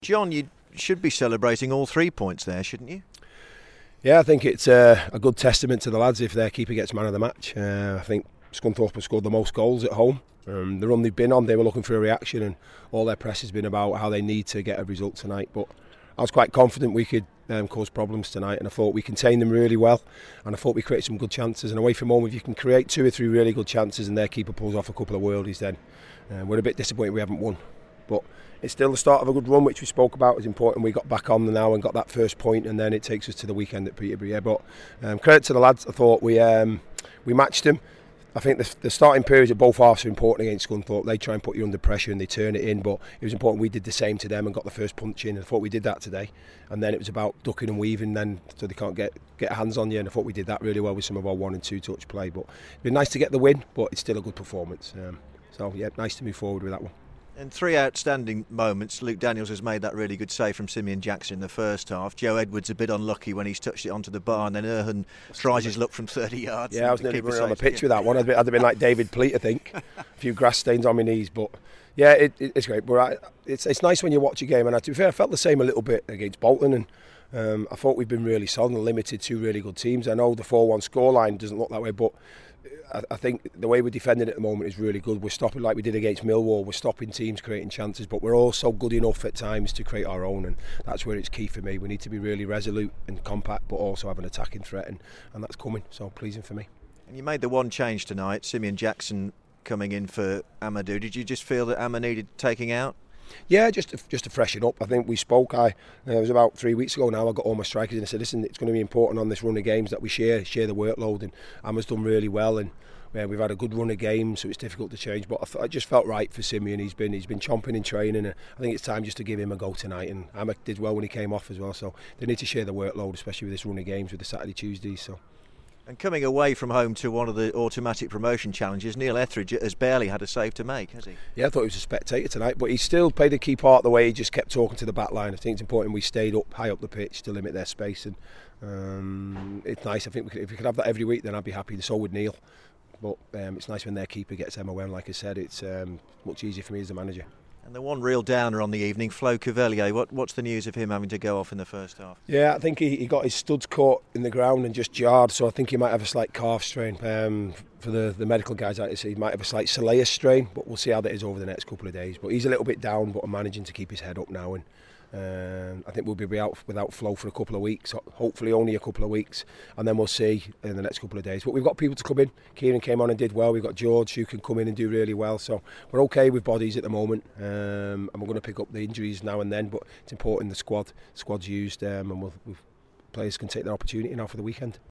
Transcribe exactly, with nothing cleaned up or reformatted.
John, you should be celebrating all three points there, shouldn't you? Yeah, I think it's uh, a good testament to the lads if their keeper gets man of the match. Uh, I think Scunthorpe have scored the most goals at home. Um, the run they've been on, they were looking for a reaction, and all their press has been about how they need to get a result tonight. But I was quite confident we could um, cause problems tonight, and I thought we contained them really well, and I thought we created some good chances. And away from home, if you can create two or three really good chances and their keeper pulls off a couple of worldies, then uh, we're a bit disappointed we haven't won. But it's still the start of a good run, which we spoke about. It's important we got back on now and got that first point, and then it takes us to the weekend at Peterborough. Yeah, but um, credit to the lads. I thought we um, we matched them. I think the, the starting periods at both halves are important against Scunthorpe. They try and put you under pressure and they turn it in, but it was important we did the same to them and got the first punch in. And I thought we did that today. And then it was about ducking and weaving then so they can't get, get hands on you. And I thought we did that really well with some of our one and two touch play. But it'd been nice to get the win, but it's still a good performance. Um, so yeah, nice to move forward with that one. In three outstanding moments, Luke Daniels has made that really good save from Simeon Jackson in the first half. Joe Edwards a bit unlucky when he's touched it onto the bar, and then Erhan tries his luck from thirty yards. Yeah, I was nearly running on the pitch with that one. I'd, be, I'd have been like David Pleat, I think. A few grass stains on my knees, but yeah, it, it, it's great. But I, it's it's nice when you watch a game, and I, to be fair, I felt the same a little bit against Bolton, and um, I thought we've been really solid and limited two really good teams. I know the four one scoreline doesn't look that way, but I, I think the way we're defending at the moment is really good. We're stopping like we did against Millwall. We're stopping teams creating chances, but we're also good enough at times to create our own, and that's where it's key for me. We need to be really resolute and compact, but also have an attacking threat, and, and that's coming, so pleasing for me. And you made the one change tonight, Simeon Jackson coming in for Amadou. Did you just feel that Amma needed taking out? Yeah, just to, just to freshen up. I think we spoke, I, uh, it was about three weeks ago now, I got all my strikers and I said, listen, it's going to be important on this run of games that we share share the workload, and Amma's done really well, and yeah, we've had a good run of games, so it's difficult to change, but I, th- I just felt right for Simeon. He's been he's been chomping in training, and I think it's time just to give him a go tonight, and Amma did well when he came off as well, so they need to share the workload, especially with this run of games with the Saturday Tuesdays. So. And coming away from home to one of the automatic promotion challenges, Neil Etheridge has barely had a save to make, has he? Yeah, I thought he was a spectator tonight, but he still played a key part the way he just kept talking to the back line. I think it's important we stayed up high up the pitch to limit their space, and um, it's nice. I think we could, if we could have that every week, then I'd be happy. So would Neil. But um, it's nice when their keeper gets Emma Wen. Like I said, it's um, much easier for me as a manager. And the one real downer on the evening, Flo Cavelier. What, what's the news of him having to go off in the first half? Yeah, I think he, he got his studs caught in the ground and just jarred, so I think he might have a slight calf strain. Um, for the, the medical guys, like I say, he might have a slight soleus strain, but we'll see how that is over the next couple of days. But he's a little bit down, but I'm managing to keep his head up now, and um, I think we'll be out without Flo for a couple of weeks, hopefully only a couple of weeks, and then we'll see in the next couple of days. But we've got people to come in. Kieran came on and did well. We've got George who can come in and do really well, so we're okay with bodies at the moment, um, and we're going to pick up the injuries now and then, but it's important the squad squad's used, um, and we'll, we'll, players can take their opportunity now for the weekend.